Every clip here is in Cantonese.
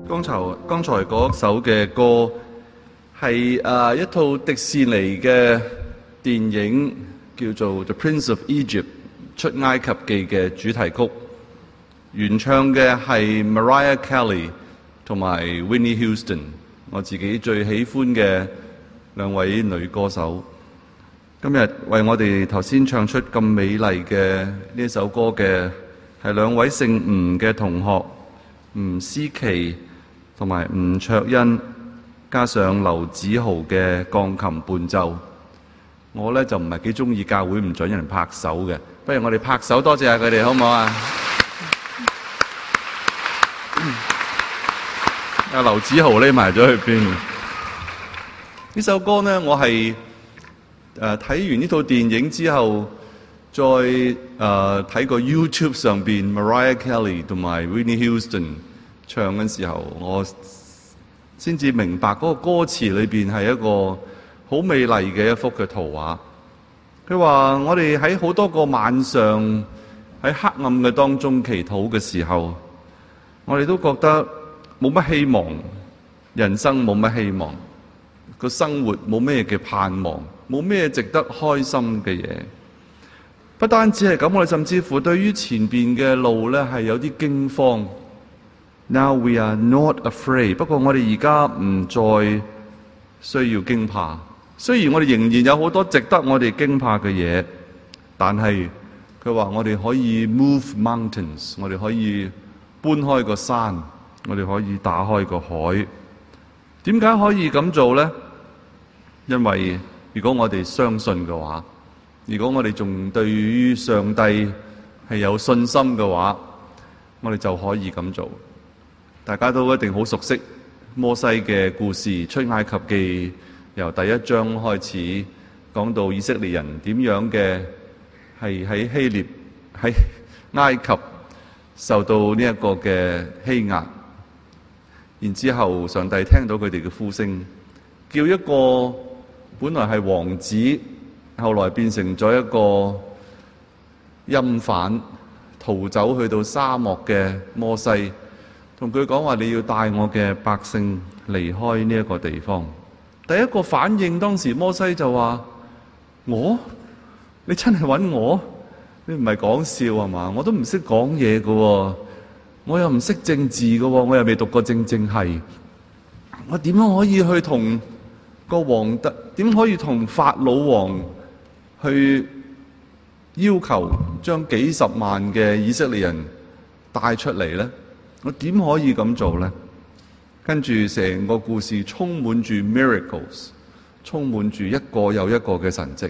剛才嗰首嘅歌係一套迪士尼嘅電影，叫做《The Prince of Egypt》出埃及記嘅主題曲，原唱嘅係 Mariah Carey 同埋 Whitney Houston， 我自己最喜歡嘅兩位女歌手。今日為我哋頭先唱出咁美麗嘅呢首歌嘅係兩位姓吳嘅同學，吳思琪同埋吳卓恩，加上劉子豪嘅鋼琴伴奏。我呢就唔係幾中意教會唔準人拍手嘅，不如我哋拍手多謝下佢哋好唔好啊？阿劉子豪匿埋咗去邊？呢首歌呢，我係睇完呢套電影之後，再睇過 YouTube 上邊 Mariah Carey 同埋 Whitney Houston 唱嘅時候，我先至明白嗰個歌詞裏邊係一個好美麗嘅一幅嘅圖畫。佢話我哋喺好多個晚上喺黑暗嘅當中祈禱嘅時候，我哋都覺得冇乜希望，人生冇乜希望，個生活冇咩嘅盼望，冇咩值得開心嘅嘢。不單止係咁，我哋甚至乎對於前邊嘅路呢係有啲驚慌。Now we are not afraid。不過我哋而家唔再需要驚怕。雖然我哋仍然有好多值得我哋驚怕嘅嘢，但係佢話我哋可以 move mountains， 我哋可以搬開個山，我哋可以打開個海。點解可以咁做呢？因為如果我哋相信嘅話，如果我哋仲對於上帝係有信心嘅話，我哋就可以咁做。大家都一定好熟悉摩西嘅故事，出埃及記由第一章開始講到以色列人點樣嘅係喺希臘喺埃及受到呢一個嘅欺壓，然之後上帝聽到佢哋嘅呼聲，叫一個本來係王子，後來變成咗一個陰犯，逃走去到沙漠嘅摩西，同佢講話，你要帶我嘅百姓離開呢一個地方。第一個反應，當時摩西就話：你真係揾我？你唔係講笑係嘛？我都唔識講嘢㗎，我又唔識政治㗎，我又未讀過政系，我點樣可以去同個皇帝？點可以同法老王去要求將幾十萬嘅以色列人帶出嚟呢？我點可以咁做呢？跟住成個故事充滿住 miracles， 充滿住一個又一個嘅神蹟，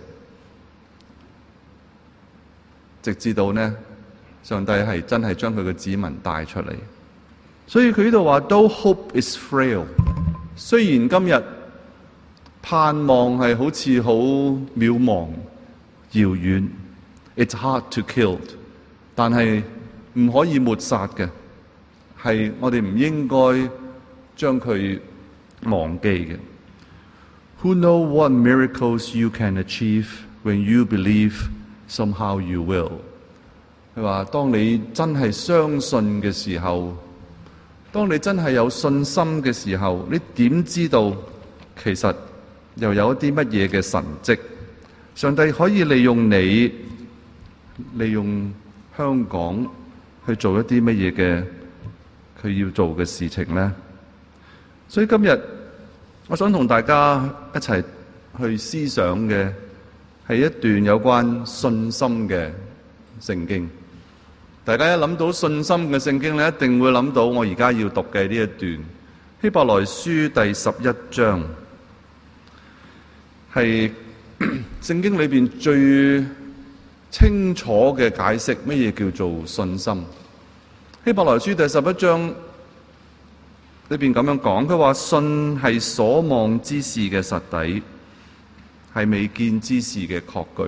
直至到呢，上帝係真係將佢嘅子民帶出嚟。所以佢呢度話 Though hope is frail， 雖然今日盼望係好似好渺茫遙遠， it's hard to kill， 但係唔可以抹殺嘅，係我哋唔應該將佢忘記嘅。Who know what miracles you can achieve when you believe somehow you will？ 佢話當你真係相信嘅時候，當你真係有信心嘅時候，你點知道其實又有一啲乜嘢嘅神蹟？上帝可以利用你，利用香港去做一啲乜嘢嘅佢要做嘅事情呢？所以今日我想同大家一齊去思想嘅係一段有關信心嘅聖經。大家一諗到信心嘅聖經咧，一定會諗到我而家要讀嘅呢一段希伯來書第11章，係聖經裏邊最清楚嘅解釋乜嘢叫做信心。希伯來書第11章裏邊咁樣講，佢話信係所望之事嘅實底，係未見之事嘅確據。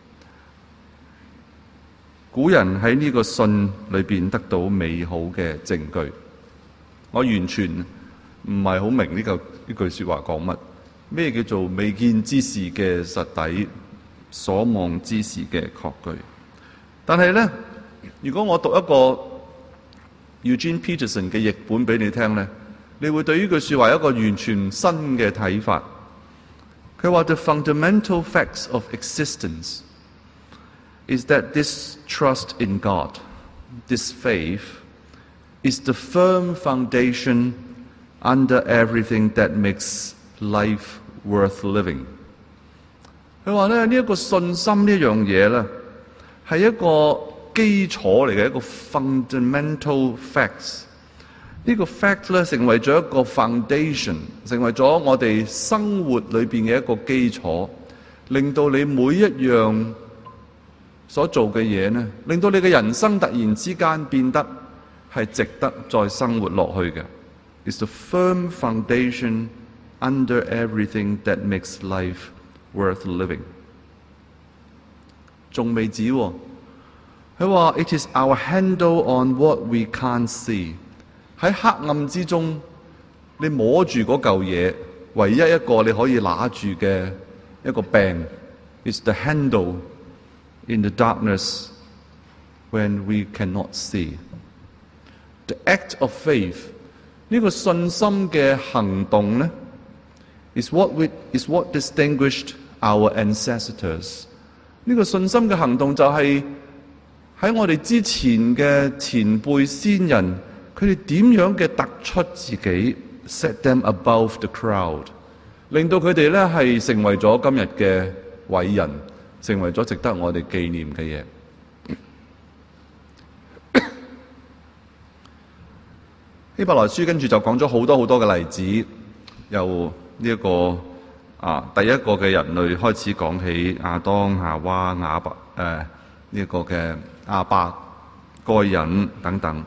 古人喺呢個信裏邊得到美好嘅證據。我完全唔係好明呢句說話講乜？咩叫做未見之事嘅實底，所望之事嘅確據？但係呢，如果我讀一個Eugene Peterson 嘅譯本俾你聽呢， 你會對呢句說話有一個完全新嘅睇法。佢話 The fundamental facts of existence is that this trust in God, this faith, is the firm foundation under everything that makes life worth living。佢話咧，呢一個信心呢樣嘢咧，係一個基礎嚟嘅，一個 fundamental facts。呢個 fact 咧，成為咗一個 foundation， 成為咗我哋生活裏邊嘅一個基礎，令到你每一樣所做嘅嘢呢，令到你嘅人生突然之間變得係值得再生活落去嘅。It's the firm foundation under everything that makes life worth living。仲未止喎，佢話 It is our handle on what we can't see。喺黑暗之中，你摸住嗰嚿嘢，唯一一個你可以拿住嘅一個柄 ，is the handle in the darkness when we cannot see。The act of faith， 呢個信心嘅行動呢 is what distinguished our ancestors。呢個信心嘅行動就係喺我哋之前嘅前輩先人。佢哋點樣嘅突出自己 ，set them above the crowd， 令到佢哋咧係成為咗今日嘅偉人，成為咗值得我哋紀念嘅嘢。希伯來書跟住就講咗好多好多嘅例子，由呢一個第一個嘅人類開始講起，亞當、夏娃、亞伯呢一個嘅亞伯、該隱等等。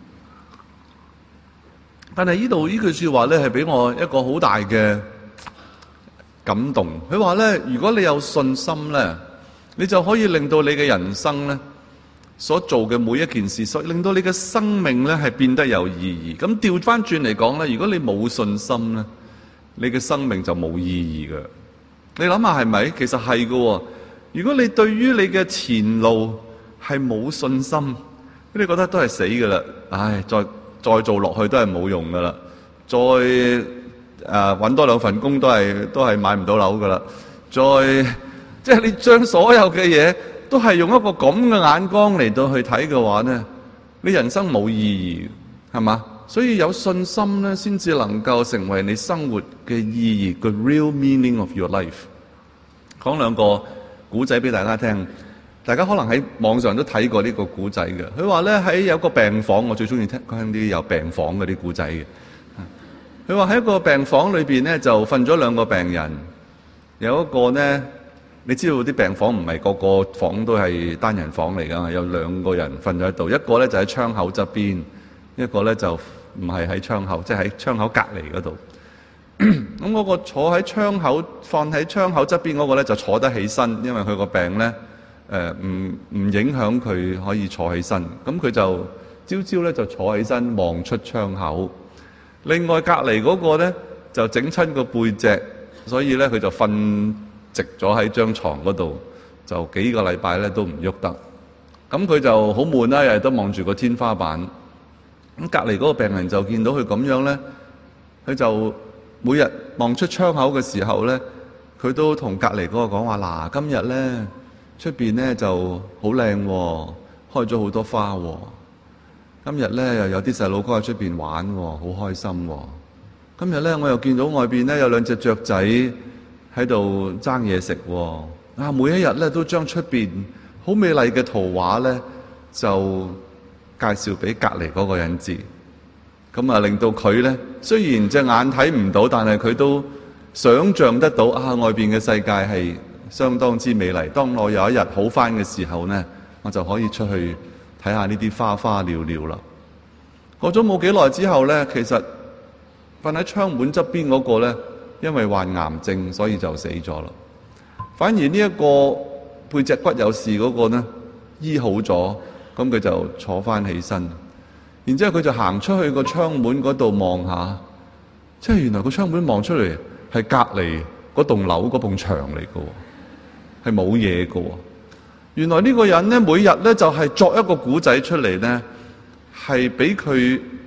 但係呢度呢句說話咧，係俾我一個好大嘅感動。佢話咧，如果你有信心咧，你就可以令到你嘅人生咧所做嘅每一件事，所以令到你嘅生命咧係變得有意義。咁調翻轉嚟講咧，如果你冇信心咧，你嘅生命就冇意義嘅。你諗下係咪？其實係嘅。如果你對於你嘅前路係冇信心，你覺得都係死㗎啦。唉，再做落去都係冇用噶啦，再搵多兩份工都係買唔到樓噶啦，即係你將所有嘅嘢都係用一個咁嘅眼光嚟到去睇嘅話呢，你人生冇意義，係嘛？所以有信心呢，先至能夠成為你生活嘅意義，個 real meaning of your life。講兩個古仔俾大家聽。大家可能喺網上都睇過呢個古仔嘅。佢話咧，喺有個病房，我最中意聽啲有病房嗰啲古仔嘅。佢話喺一個病房裏邊咧，就瞓咗兩個病人。有一個咧，你知道啲病房唔係個個房都係單人房嚟㗎，有兩個人瞓咗喺度。一個咧就喺窗口側邊，一個咧就唔係喺窗口，即係喺窗口隔離嗰度。咁嗰個坐喺窗口，放喺窗口側邊嗰個咧就坐得起身，因為佢個病咧。唔影響佢可以坐起身，咁佢就朝朝咧就坐起身望出窗口。另外隔離嗰個咧就整親個背脊，所以咧佢就瞓直咗喺張床嗰度，就幾個禮拜咧都唔喐得。咁佢就好悶啦，日日都望住個天花板。咁隔離嗰個病人就見到佢咁樣咧，佢就每日望出窗口嘅時候咧，佢都同隔離嗰個講話：嗱，今日咧。出邊咧就好靚喎，開咗好多花喎。今日咧又有啲細路哥喺出邊玩喎，好開心喎。今日咧我又見到外邊咧有兩隻雀仔喺度爭嘢食喎。每一日咧都將出邊好美麗嘅圖畫咧就介紹俾隔離嗰個人知。咁令到佢咧雖然隻眼睇唔到，但係佢都想像得到外邊嘅世界係相當之美麗。當我有一日好返嘅時候呢，我就可以出去睇下呢啲花花鳥鳥啦。過咗冇幾耐之後呢，其實瞓喺窗門側邊嗰個呢，因為患癌症，所以就死咗啦。反而呢一個背脊骨有事嗰個呢，醫好咗，咁佢就坐返起身。然之後佢就行出去個窗門嗰度望下，即係原來個窗門望出嚟係隔離嗰棟樓嗰埲牆嚟嘅。係冇嘢嘅。原來呢個人呢，每日呢就係作一個古仔出嚟呢，係俾佢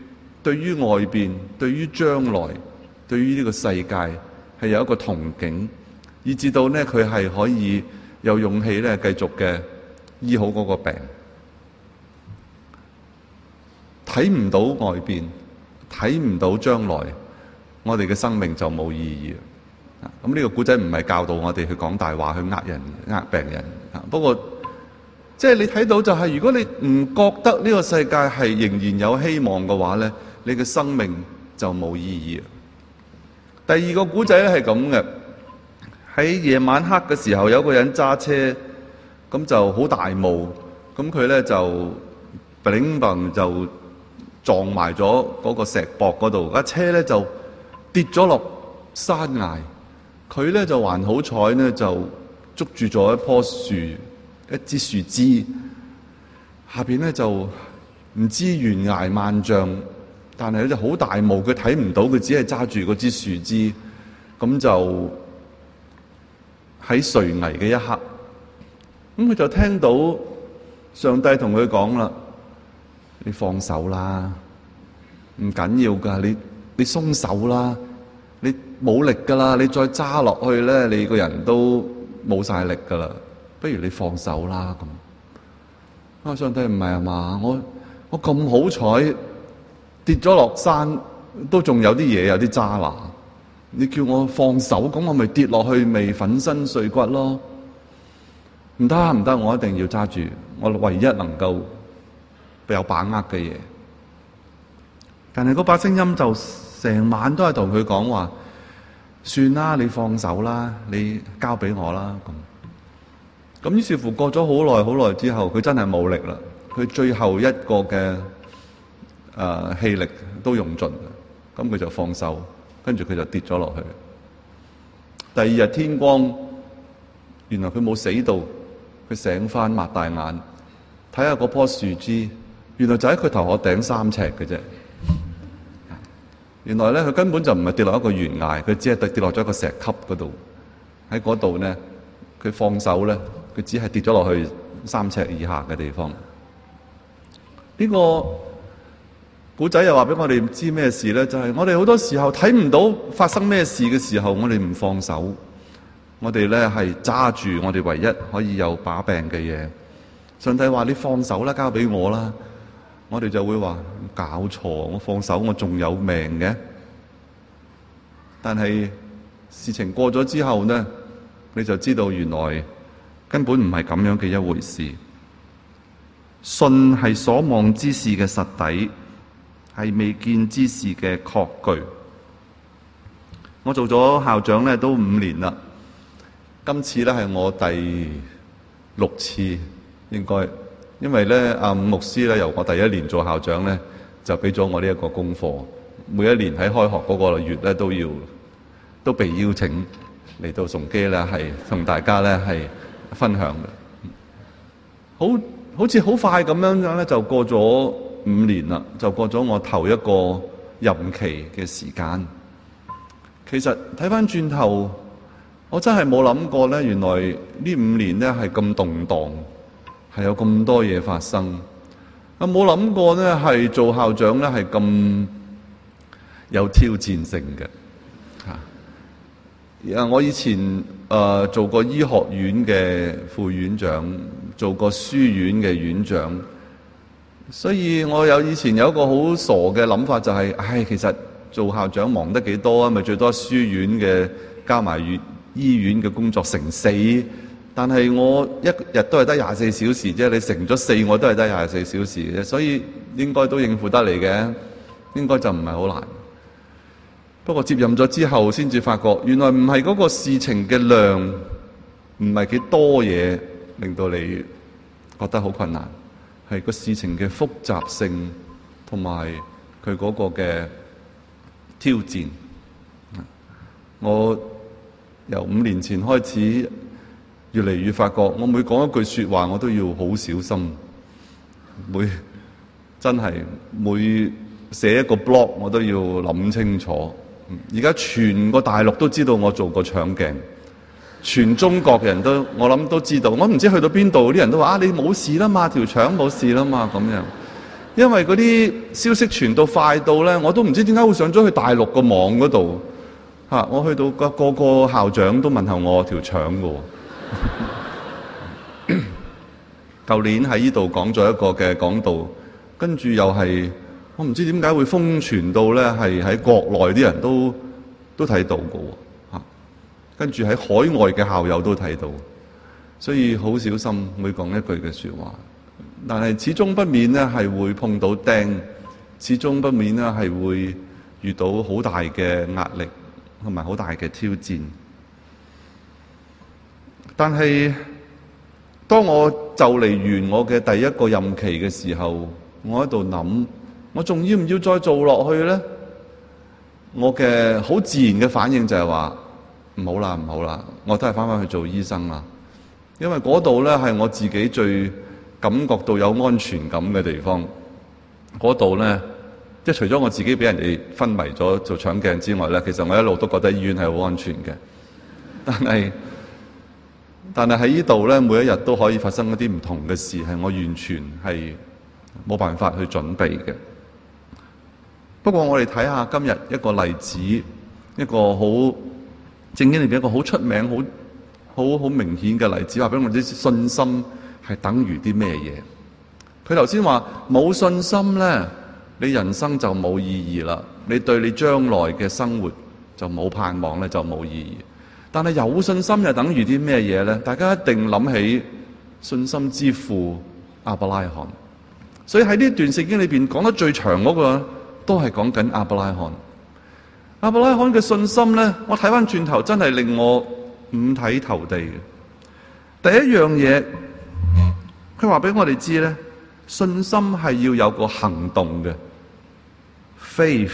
對於外邊、對於將來、對於呢個世界係有一個憧憬，以至到呢，佢係可以有勇氣咧繼續嘅醫好嗰個病。睇唔到外邊，睇唔到將來，我哋嘅生命就冇意義。咁呢個古仔唔係教導我哋去講大話，去呃人、呃病人。不過，即係你睇到就係，如果你唔覺得呢個世界係仍然有希望嘅話咧，你嘅生命就冇意義。第二個古仔咧係咁嘅，喺夜晚黑嘅時候，有個人揸車，咁就好大霧，咁佢咧就砰砰就撞埋咗嗰個石壆嗰度，架車咧就跌咗落山崖。佢咧就還好彩咧，就捉住咗一棵樹，一支樹枝，下邊咧就唔知懸崖萬丈，但係咧就好大霧，佢睇唔到，佢只係揸住嗰支樹枝，咁就喺垂危嘅一刻，咁佢就聽到上帝同佢講啦：你放手啦，唔緊要噶，你鬆手啦。你冇力噶啦，你再揸落去咧，你個人都冇晒力噶啦。不如你放手啦咁。上帝唔係啊嘛，我咁好彩跌咗落山，都仲有啲嘢，有啲渣拿。你叫我放手，咁我咪跌落去，咪粉身碎骨咯。唔得唔得，我一定要揸住我唯一能夠有把握嘅嘢。但係嗰把聲音就成晚都係同佢講話，算啦，你放手啦，你交俾我啦咁。於是乎過咗好耐之後，佢真係冇力啦。佢最後一個嘅氣力都用盡，咁佢就放手，跟住佢就跌咗落去。第二日天光，原來佢冇死到，佢醒翻擘大眼，睇下嗰棵樹枝，原來就喺佢頭殼頂3尺嘅啫。原來咧，佢根本就唔係跌落一個懸崖，佢只係跌落咗一個石級嗰度。喺嗰度咧，佢放手咧，佢只係跌咗落去3尺以下嘅地方。呢個古仔又話俾我哋知咩事咧？就係我哋好多時候睇唔到發生咩事嘅時候，我哋唔放手，我哋咧係揸住我哋唯一可以有把柄嘅嘢。上帝話：你放手啦，交俾我啦。我哋就會話搞錯，我放手我仲有命嘅。但係事情過咗之後呢，你就知道原來根本唔係咁樣嘅一回事。信係所望之事嘅實底，係未見之事嘅確據。我做咗校長咧都5年啦，今次咧係我第6次應該。因為咧，阿伍牧師咧由我第1年做校長咧，就俾咗我呢一個功課。每一年喺開學嗰個月咧，都被邀請嚟到崇基咧，係同大家咧係分享嘅。好似好快咁樣咧，就過咗5年啦，就過咗我頭一個任期嘅時間。其實睇翻轉頭，我真係冇諗過咧，原來呢5年咧係咁動盪。係有咁多嘢發生，我冇諗過咧，係做校長咧係咁有挑戰性嘅嚇。我以前做過醫學院嘅副院長，做過書院嘅院長，所以我以前有一個好傻嘅諗法，就係，其實做校長忙得幾多啊？咪最多書院嘅加埋醫院嘅工作乘4。但係我一日都係得24小時啫，你乘咗4，我都係得24小時啫，所以應該都應付得嚟嘅，應該就唔係好難。不過接任咗之後，先至發覺原來唔係嗰個事情嘅量，唔係幾多嘢令到你覺得好困難，係個事情嘅複雜性同埋佢嗰個嘅挑戰。我由5年前開始，越嚟越發覺，我每講一句說話，我都要好小心。真係每寫一個 blog，我都要諗清楚。而家全個大陸都知道我做過腸鏡，全中國人都我諗都知道。我唔知去到邊度，啲人都話：你冇事啦嘛，條腸冇事啦嘛咁樣。 因為嗰啲消息傳到快到咧，我都唔知點解會上咗去大陸個網嗰度嚇。我去到個個校長都問候我條腸嘅喎。舊年喺呢度講咗一個嘅講道，跟住又係我唔知點解會瘋傳到咧，係喺國內啲人都睇到嘅喎嚇。跟住喺海外嘅校友都睇到，所以好小心每講一句嘅説話。但係始終不免咧係會碰到釘，始終不免咧係會遇到好大嘅壓力同埋好大嘅挑戰。但係當我就嚟完我嘅第一個任期嘅時候，我喺度諗，我仲要唔要再做落去咧？我嘅好自然嘅反應就係話唔好啦，唔好啦，我都係翻返去做醫生啦。因為嗰度咧係我自己最感覺到有安全感嘅地方。嗰度咧，即係除咗我自己俾人哋昏迷咗做腸鏡之外咧，其實我一路都覺得醫院係好安全嘅。但係喺呢度咧，每一日都可以發生一啲唔同嘅事，係我完全係冇辦法去準備嘅。不過我哋睇下今日一個例子，一個好聖經裏邊一個好出名、好明顯嘅例子，話俾我哋知信心係等於啲咩嘢。佢頭先話冇信心咧，你人生就冇意義啦，你對你將來嘅生活就冇盼望咧，就冇意義。但係有信心又等於啲咩嘢咧？大家一定諗起信心之父亞伯拉罕。所以喺呢段聖經裏邊講得最長嗰個，都係講緊亞伯拉罕。亞伯拉罕嘅信心咧，我睇翻轉頭真係令我五體投地嘅。第一樣嘢，佢話俾我哋知咧，信心係要有個行動嘅。Faith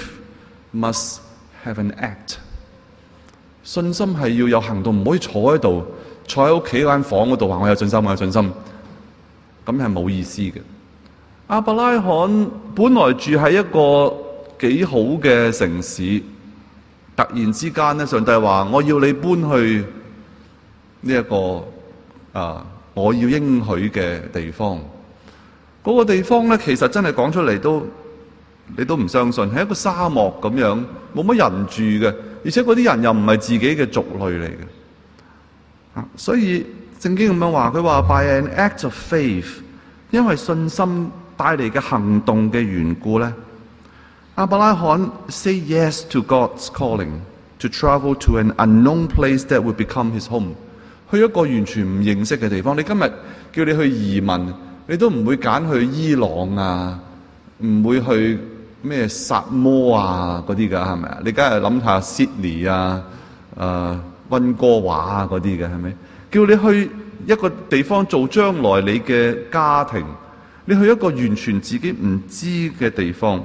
must have an act。信心係要有行動，唔可以坐喺度，坐喺屋企間房嗰度話我有信心，我有信心，咁係冇意思嘅。亞伯拉罕本來住喺一個幾好嘅城市，突然之間咧，上帝話我要你搬去呢一個我要應許嘅地方。嗰個地方咧，其實真係講出嚟都你都唔相信，係一個沙漠咁樣，冇乜人住嘅。而且嗰啲人又唔係自己嘅族類嚟嘅，所以聖經咁樣話，佢話 by an act of faith， 因為信心帶嚟嘅行動嘅緣故咧，亞伯拉罕 say yes to God's calling to travel to an unknown place that would become his home， 去一個完全唔認識嘅地方。你今日叫你去移民，你都唔會揀去伊朗啊，唔會去咩薩摩啊嗰啲㗎，係咪啊？你梗係諗下 Sydney 啊、溫哥華啊嗰啲嘅，係咪？叫你去一個地方做將來你嘅家庭，你去一個完全自己唔知嘅地方。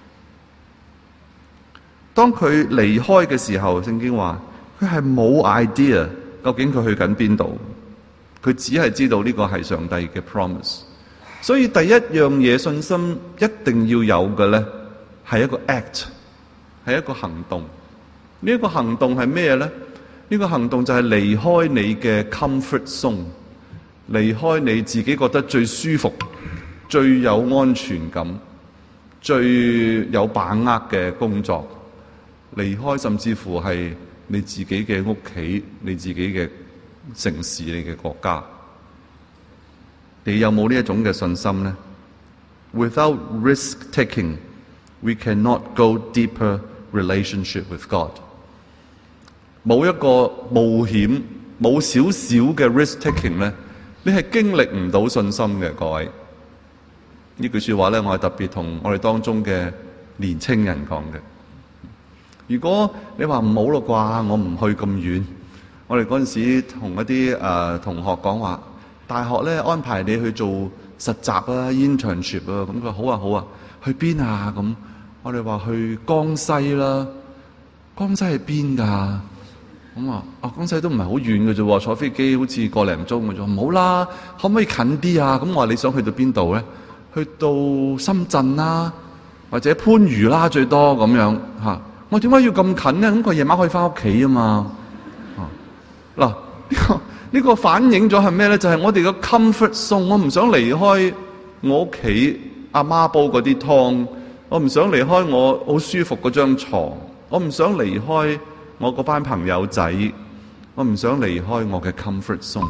當佢離開嘅時候，聖經話佢係冇 idea 究竟佢去緊邊度，佢只係知道呢個係上帝嘅 promise。所以第一樣嘢信心一定要有嘅咧，係一個 act， 係一個行動。呢一個行動係咩咧？呢個行動就係離開你嘅 comfort zone， 離開你自己覺得最舒服、最有安全感、最有把握嘅工作，離開甚至乎係你自己嘅屋企、你自己嘅城市、你嘅國家。你有冇呢一種嘅信心呢？ Without risk taking, we cannot go deeper relationship with God。 冇一個冒險，冇少少嘅 risk taking 咧，你係經歷唔到信心嘅。各位，呢句說話咧，我係特別同我哋當中嘅年青人講嘅。如果你話唔好咯啩，我唔去咁遠。我哋嗰陣時同一啲同學講話，大學咧安排你去做實習啊 internship 啊，咁佢話好啊好啊，去邊啊？咁我哋話去江西啦。江西係邊㗎？咁啊，江西都唔係好遠嘅啫，坐飛機好似個零鐘嘅啫。唔好啦，可唔可以近啲啊？咁我話你想去到邊度咧？去到深圳啦，或者番禺啦，最多咁樣嚇。我點解要咁近咧？咁佢夜晚可以翻屋企啊嘛。嗱，呢個反映咗係咩咧？就係我哋嘅 comfort zone， 我唔想離開我屋企阿媽煲嗰啲湯，我唔想離開我好舒服嗰張床，我唔想離開我嗰班朋友仔，我唔想離開我嘅 comfort zone。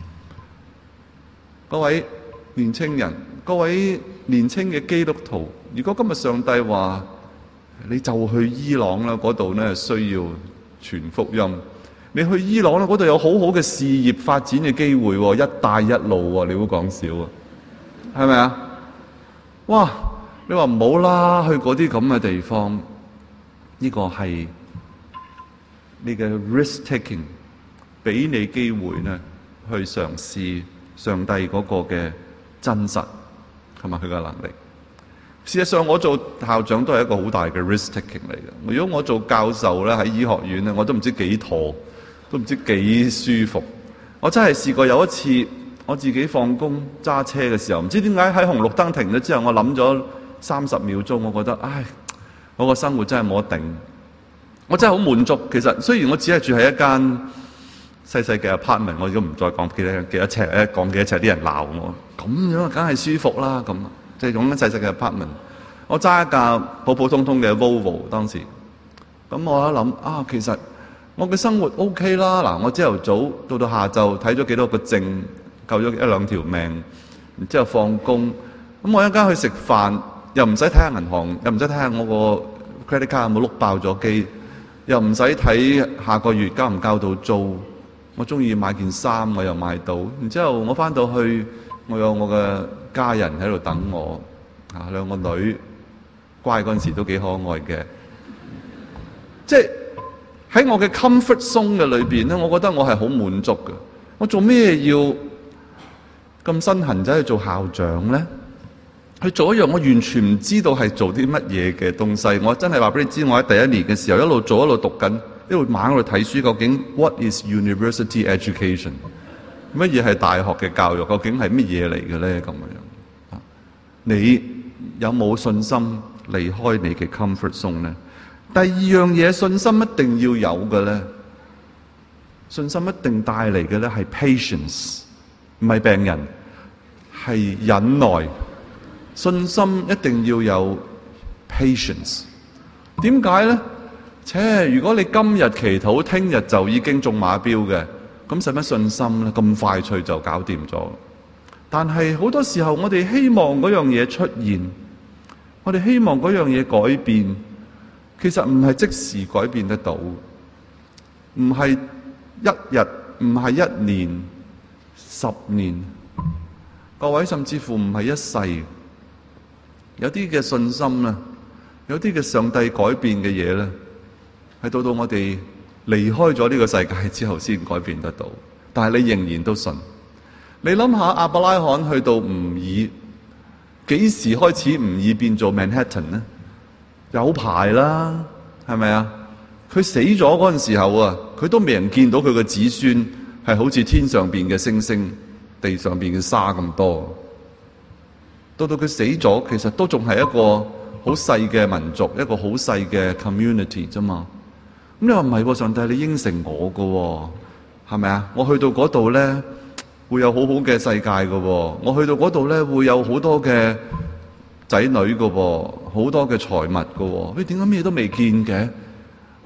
各位年青人，各位年青嘅基督徒，如果今日上帝話你就去伊朗啦，嗰度咧需要傳福音。你去伊朗啦，嗰度有好好嘅事業發展嘅機會，一帶一路，你會講笑啊？係咪啊？哇！你話唔好啦，去嗰啲咁嘅地方，呢個係你嘅 risk taking， 俾你機會呢去嘗試上帝嗰個嘅真實同埋佢嘅能力。事實上，我做校長都係一個好大嘅 risk taking 嚟嘅。如果我做教授咧，喺醫學院咧，我都唔知幾妥，都唔知幾舒服。我真係試過有一次，我自己放工揸車嘅時候，唔知點解喺紅綠燈停咗之後，我諗咗30秒鐘，我覺得唉，我個生活真係冇得頂。我真係好滿足。其實雖然我只係住喺一間細細嘅 apartment， 我如果唔再講幾多尺，講幾多尺啲人鬧我。咁樣梗係舒服啦，咁即係講緊細細嘅 apartment。我揸一架普普通通嘅 Volvo 當時，咁我一諗啊，其實我嘅生活 OK 啦。嗱，我朝頭早到下晝睇咗幾多個症，救咗1-2條命，然之後放工，咁我一間去食飯，又唔使睇下銀行，又唔使睇下我個 credit card 有冇碌爆咗機，又唔使睇下個月交唔交到租。我中意買件衫，我又買到。然之後我翻到去，我有我嘅家人喺度等我，啊，2個女，乖嗰陣時都幾可愛嘅。即係喺我嘅 comfort zone 嘅裏邊咧，我覺得我係好滿足嘅。我做咩要咁身痕走去做校長咧？去做一樣我完全唔知道係做啲乜嘢嘅東西。我真係話俾你知，我喺第一年嘅時候一路做一路讀緊，一路猛喺度睇書。究竟 what is university education？ 乜嘢係大學嘅教育？究竟係乜嘢嚟嘅咧？咁樣，你有冇信心離開你嘅 comfort zone 咧？第二樣嘢，信心一定要有嘅咧，信心一定帶嚟嘅咧係 patience， 唔係病人，係忍耐。信心一定要有 patience。點解咧？如果你今日祈禱，聽日就已經中馬標嘅，咁使乜信心咧？咁快脆就搞掂咗。但係好多時候，我哋希望嗰樣嘢出現，我哋希望嗰樣嘢改變，其實唔係即時改變得到，唔係一日，唔係1年、10年，各位，甚至乎唔係一世。有啲嘅信心啊，有啲嘅上帝改變嘅嘢咧，係到我哋離開咗呢個世界之後先改變得到。但係你仍然都信。你諗下亞伯拉罕去到吾爾，幾時開始吾爾變做 Manhattan 咧？有排啦，係咪啊？佢死咗嗰陣時候啊，佢都未人見到佢嘅子孫係好似天上邊嘅星星、地上邊嘅沙咁多。到佢死咗，其實都仲係一個好細嘅民族，一個好細嘅 community 啫嘛。咁你話唔係喎，上帝你應承我㗎喎，係咪啊？我去到嗰度咧，會有好好嘅世界㗎喎。我去到嗰度咧，會有好多嘅仔女㗎喎，好多嘅財物㗎喎。喂，點解咩都未見嘅？我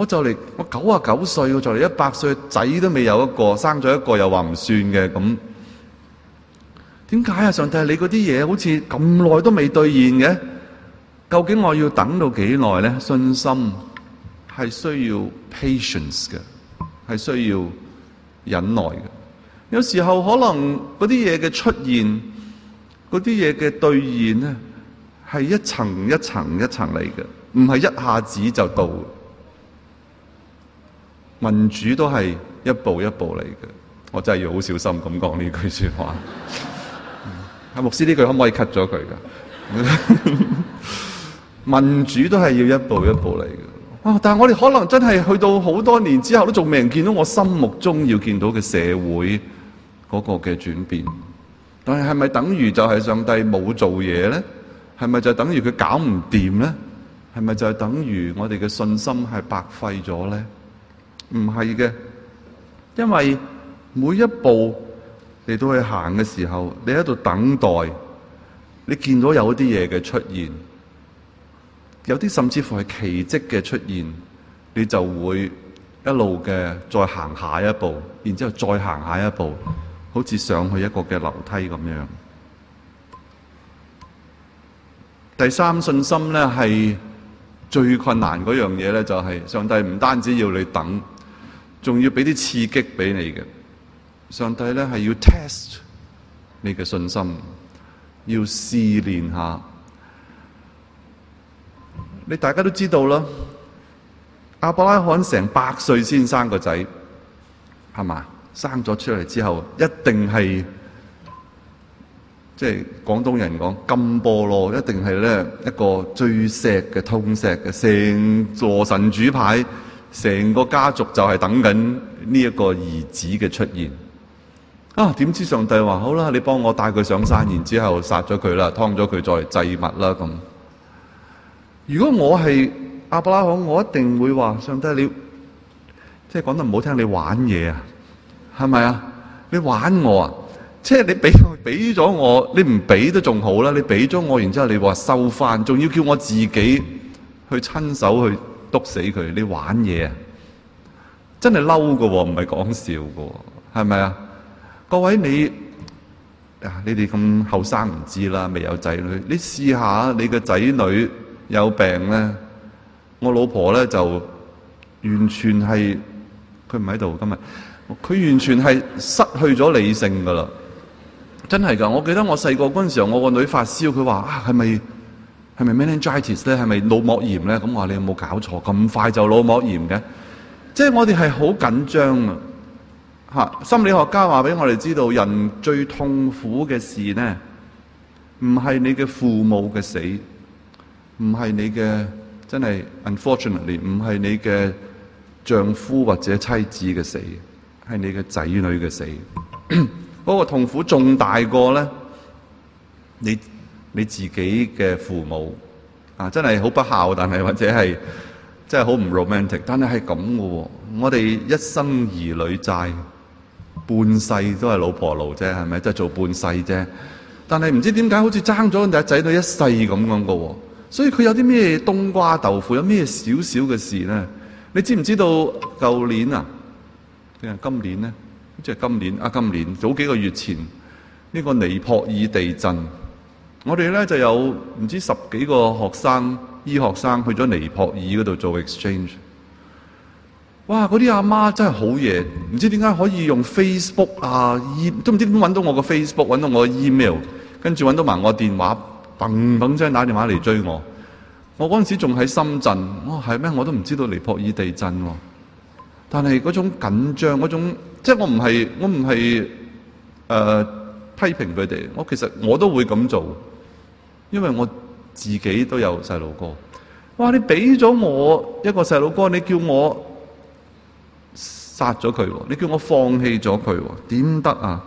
99歲，我就嚟100歲，仔都未有一個，生咗一個又話唔算嘅咁。點解啊？上帝，你嗰啲嘢好似咁耐都未兌現嘅，究竟我要等到幾耐咧？信心係需要 patience 嘅，係需要忍耐嘅。有時候可能嗰啲嘢嘅出現，嗰啲嘢嘅兌現咧，係一層一層一層嚟嘅，唔係一下子就到。民主都係一步一步嚟嘅，我真係要好小心咁講呢句說話。牧師呢句可唔可以 cut 咗佢噶？民主都係要一步一步嚟嘅。但係我哋可能真係去到好多年之後，都仲未人見到我心目中要見到嘅社會嗰個嘅轉變。但係係咪等於就係上帝冇做嘢咧？係咪就等於佢搞唔掂咧？係咪就係等於我哋嘅信心係白費咗咧？唔係嘅，因為每一步嚟到去行嘅時候，你喺度等待， 你見到有啲嘢嘅出現，有啲甚至乎係奇蹟嘅出現，你就會一路嘅再行下一步，然之後再行下一步，好似上去一個嘅樓梯咁樣。第三，信心咧係最困難嗰樣嘢咧，就係上帝唔單止要你等，仲要俾啲刺激俾你嘅。上帝咧係要 test 你嘅信心，要試煉下。你大家都知道啦，亞伯拉罕成100歲先生個仔，係嘛？生咗出嚟之後，一定係即係廣東人講金菠蘿，一定係咧一個最錫嘅、痛錫嘅，成座神主牌，成個家族就係等緊呢一個兒子嘅出現。啊！點知上帝話好啦，你幫我帶佢上山，然之後殺咗佢啦，劏咗佢作為祭物啦咁。如果我係亞伯拉罕，我一定會話：上帝，你即係講得唔好聽，你玩嘢啊，係咪啊？你玩我啊！即係你俾咗我，你唔俾都仲好啦。你俾咗我，然之後你話收翻，仲要叫我自己去親手去篤死佢，你玩嘢啊！真係嬲㗎喎，唔係講笑㗎喎，係咪啊？各位你哋咁後生唔知啦，未有仔女，你試下你嘅仔女有病咧，我老婆咧就完全係，佢唔喺度今日，佢完全係失去咗理性噶啦，真係噶。我記得我細個嗰陣時候，我個女發燒，佢話係咪 meningitis 咧，係咪腦膜炎咧？咁我話你有冇搞錯，咁快就腦膜炎嘅？即係我哋係好緊張啊！心理學家話俾我哋知道，人最痛苦嘅事呢，唔係你嘅父母嘅死，唔係你嘅真係 unfortunately， 唔係你嘅丈夫或者妻子嘅死，係你嘅仔女嘅死。嗰個痛苦仲大過咧，你自己嘅父母真係好不孝，但係或者係真係好唔 romantic， 但係咁嘅喎。我哋一生兒女債，半世都係老婆奴啫，係咪？即係做半世啫。但係唔知點解好似爭咗你仔女一世咁樣嘅喎。所以佢有啲咩冬瓜豆腐，有咩少少嘅事咧？你知唔知道舊年啊？定係今年咧？好似係今年早幾個月前呢個尼泊爾地震，我哋咧就有唔知10幾個醫學生去咗尼泊爾嗰度做 exchange。哇！嗰啲阿媽真係好嘢，唔知點解可以用 Facebook 啊，都唔知點揾到我個 Facebook， 揾到我個 email， 跟住揾到埋我電話，砰砰聲打電話嚟追我。我嗰陣時仲喺深圳，係咩？我都唔知道尼泊爾地震喎。但係嗰種緊張，嗰種即係我唔係批評佢哋，其實我都會咁做，因為我自己都有細路哥。哇！你俾咗我一個細路哥，你叫我殺咗佢，你叫我放棄咗佢，點得啊？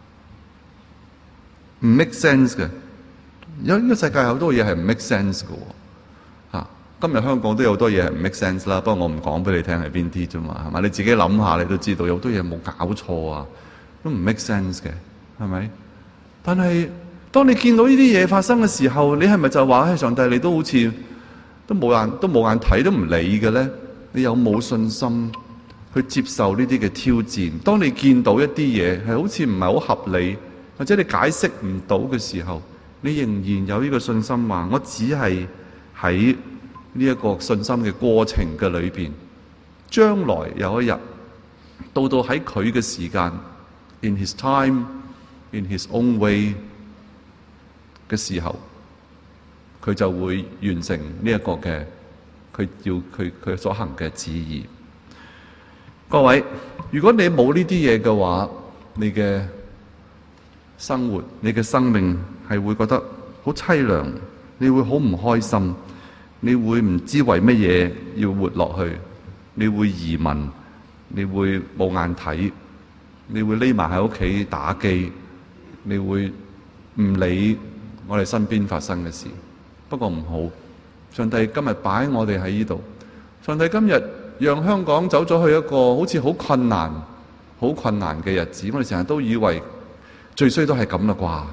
唔 make sense 嘅。有呢個世界好多嘢係唔 make sense 嘅。今日香港都有好多嘢係唔 make sense 啦，不過我唔講俾你聽係邊啲啫嘛，係咪？你自己諗下，你都知道有好多嘢冇搞錯啊，都唔 make sense 嘅，係咪？但係當你見到呢啲嘢發生嘅時候，你係咪就話上帝你都好似都冇眼睇，都唔理嘅咧？你有冇信心去接受呢啲嘅挑戰？當你見到一啲嘢係好似唔係好合理，或者你解釋唔到嘅時候，你仍然有呢個信心話，我只係喺呢一個信心嘅過程嘅裏邊，將來有一日到喺佢嘅時間 ，in his time, in his own way 嘅時候，佢就會完成呢一個嘅佢所行嘅旨意。各位，如果你冇呢啲嘢嘅話，你嘅生活、你嘅生命係會覺得好淒涼，你會好唔開心。你會唔知為乜嘢要活落去？你會移民，你會冇眼睇，你會匿埋喺屋企打機，你會唔理我哋身邊發生嘅事。不過唔好，上帝今日擺我哋喺呢度，上帝今日讓香港走咗去一個好似好困難嘅日子。我哋成日都以為最衰都係咁啦啩，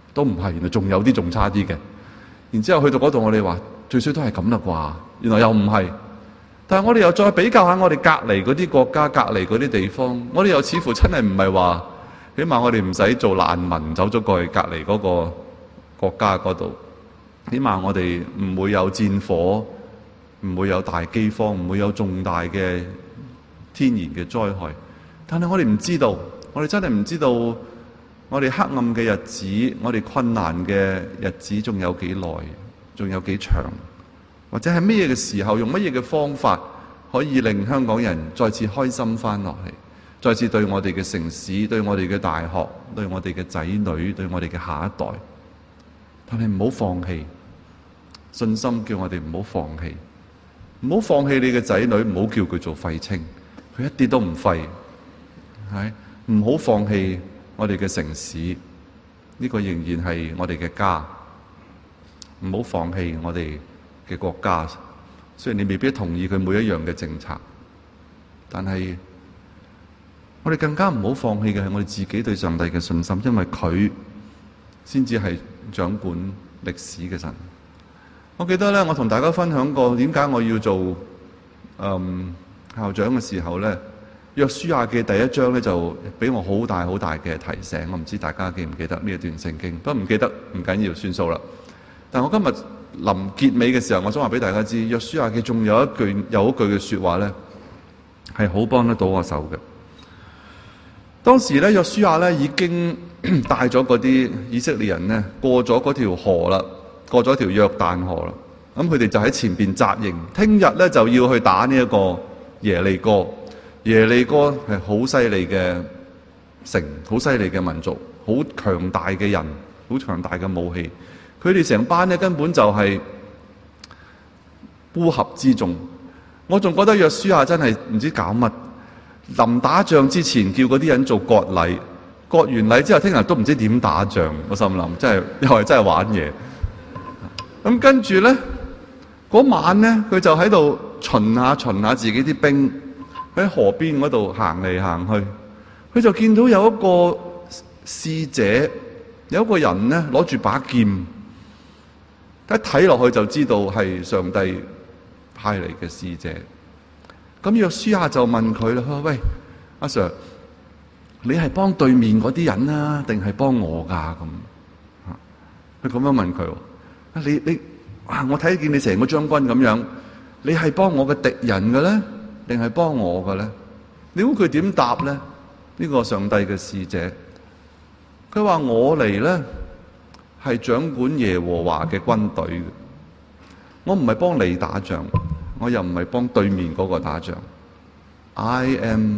都唔係，原來仲有啲仲差啲嘅。然之後去到嗰度，我哋話最衰都係咁啦啩，原來又唔係。但係我哋又再比較下我哋隔離嗰啲國家、隔離嗰啲地方，我哋又似乎真係唔係話，起碼我哋唔使做難民走咗過去隔離嗰個國家嗰度，起碼我哋唔會有戰火，唔會有大饑荒，唔會有重大嘅天然嘅災害。但係我哋唔知道，我哋真係唔知道，我哋黑暗嘅日子，我哋困難嘅日子仲有幾耐，仲有幾長，或者係咩嘅時候，用乜嘢嘅方法可以令香港人再次開心翻落嚟，再次對我哋嘅城市、對我哋嘅大學、對我哋嘅仔女、對我哋嘅下一代。但係唔好放棄，信心叫我哋唔好放棄，唔好放棄你嘅仔女，唔好叫佢做廢青，佢一啲都唔廢，係唔好放棄我哋嘅城市，呢個仍然係我哋嘅家，唔好放棄我哋嘅國家。雖然你未必同意佢每一樣嘅政策，但係我哋更加唔好放棄嘅係我哋自己對上帝嘅信心，因為佢先至係掌管歷史嘅神。我記得咧，我同大家分享過點解我要做校長嘅時候咧，約書亞記第一章咧就俾我好大好大嘅提醒。我唔知大家記唔記得呢一段聖經，不過唔記得唔緊要，算數啦。但我今日臨結尾嘅時候，我想話俾大家知，約書亞記仲有一句嘅說話咧，係好幫得到我手嘅。當時咧，約書亞咧已經帶咗嗰啲以色列人咧過咗嗰條河啦，過咗條約旦河啦。咁佢哋就喺前邊紮營，聽日咧就要去打呢一個耶利哥。耶利哥係好犀利嘅城，好犀利嘅民族，好強大嘅人，好強大嘅武器。佢哋成班咧根本就係烏合之眾。我仲覺得約書亞真係唔知搞乜。臨打仗之前叫嗰啲人做割禮，割完禮之後聽日都唔知點打仗。我心諗真係又係真係玩嘢。咁跟住咧嗰晚咧，佢就喺度巡下自己啲兵喺河邊嗰度行嚟行去。佢就見到有一個使者，有一個人咧攞住把劍，一睇落去就知道係上帝派嚟嘅使者。咁約書亞就問佢啦，佢話：喂，阿 Sir， 你係幫對面嗰啲人啊，定係幫我噶？咁，佢咁樣問佢。你我睇見你成個將軍咁樣，你係幫我嘅敵人嘅咧，定係幫我嘅咧？你估佢點答咧？呢個上帝嘅使者，佢話：我嚟咧係掌管耶和華嘅軍隊嘅，我唔係幫你打仗。我又唔係幫對面嗰個打仗。I am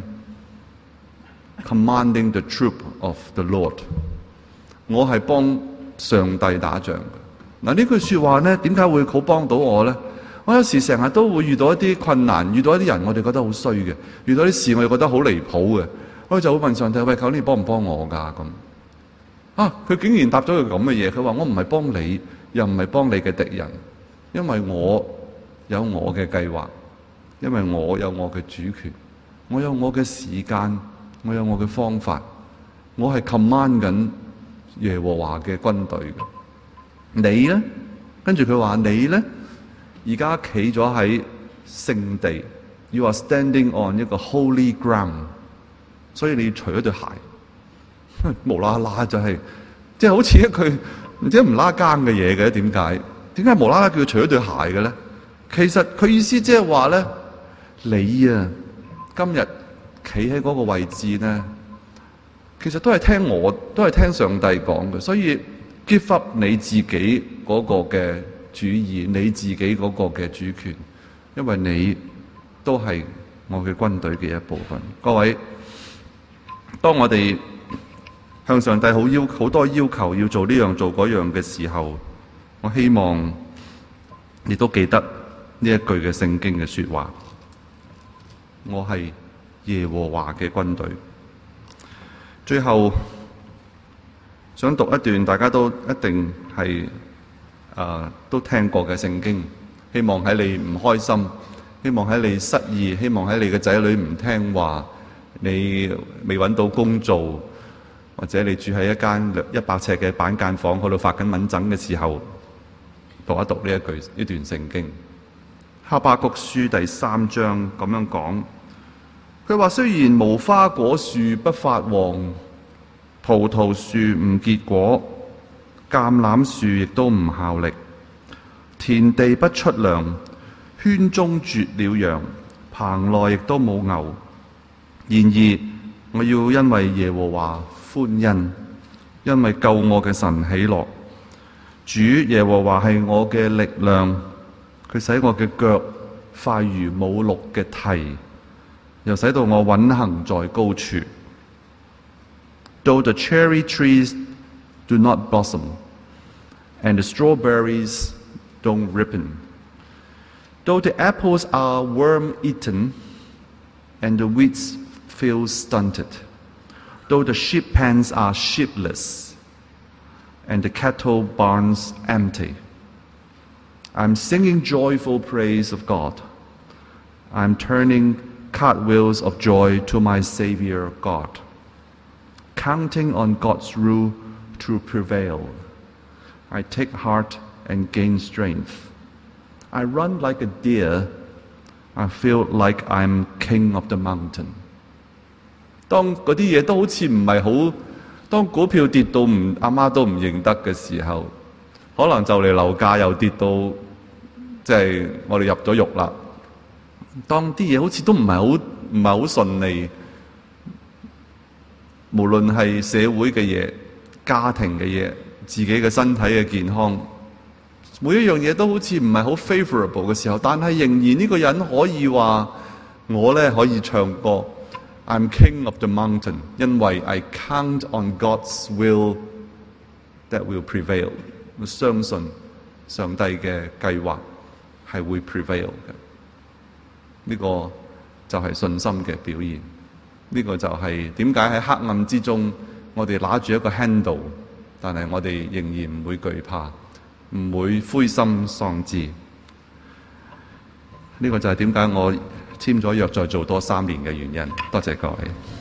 commanding the troop of the Lord。我係幫上帝打仗嘅。嗱，呢句說話咧，點解會好幫到我咧？我有時成日都會遇到一啲困難，遇到一啲人，我哋覺得好衰嘅，遇到啲事我哋覺得好離譜嘅，我就會問上帝：喂，求你幫唔幫我噶？咁啊，佢竟然答咗句咁嘅嘢。佢話：我唔係幫你，又唔係幫你嘅敵人，因為我有我嘅計劃，因為我有我嘅主權，我有我嘅時間，我有我嘅方法，我係 command 緊耶和華嘅軍隊嘅。你咧，跟住佢話你咧，而家企咗喺聖地 ，you are standing on 一個 holy ground， 所以你要除咗對鞋，無啦啦就係，即係好似一句唔知唔拉更嘅嘢嘅，點解？點解無啦啦叫佢除咗對鞋嘅咧？其實佢意思即係話咧，你啊今日企喺嗰個位置咧，其實都係聽上帝講嘅，所以 give up 你自己嗰個嘅主意，你自己嗰個嘅主權，因為你都係我嘅軍隊嘅一部分。各位，當我哋向上帝好多要求要做呢樣做嗰樣嘅時候，我希望你都記得呢一句嘅聖經嘅說話，我係耶和華嘅軍隊。最後想讀一段大家都一定係都聽過嘅聖經，希望喺你唔開心，希望喺你失意，希望喺你嘅仔女唔聽話，你未揾到工做， 或者你住喺一間100尺嘅板間房嗰度發緊蚊疹嘅時候，讀一讀呢段聖經。哈巴谷書第3章咁樣講，佢話雖然無花果樹不發黃，葡萄樹唔結果，橄欖樹亦都唔效力，田地不出糧，圈中絕了羊，棚內亦都冇牛。然而我要因為耶和華歡欣，因為救我嘅神喜樂。主耶和華係我嘅力量，佢使我嘅腳快如母鹿嘅蹄，又使到我穩行在高處。Though the cherry trees do not blossom, and the strawberries don't ripen, though the apples are worm-eaten, and the wheat feels stunted, though the sheep pens are sheepless, and the cattle barns empty, I'm singing joyful praise of God. I'm turning cartwheels of joy to my Savior God, counting on God's rule to prevail. I take heart and gain strength. I run like a deer. I feel like I'm king of the mountain. 當嗰啲嘢都好似唔係好，當股票跌到阿媽都唔認得嘅時候，可能就嚟樓價又跌到，即係我哋入咗獄啦。當啲嘢好似都唔係好順利，無論係社會嘅嘢、家庭嘅嘢、自己嘅身體嘅健康，每一樣嘢都好似唔係好 favorable 嘅時候，但係仍然呢個人可以話我咧可以唱歌 I'm king of the mountain， 因為 I count on God's will that will prevail。 我相信上帝嘅計劃係會 prevail 嘅。呢個就係信心嘅表現。呢個就係點解喺黑暗之中，我哋拿住一個 handle， 但係我哋仍然唔會懼怕，唔會灰心喪志。呢個就係點解我簽咗約再做多3年嘅原因。多謝各位。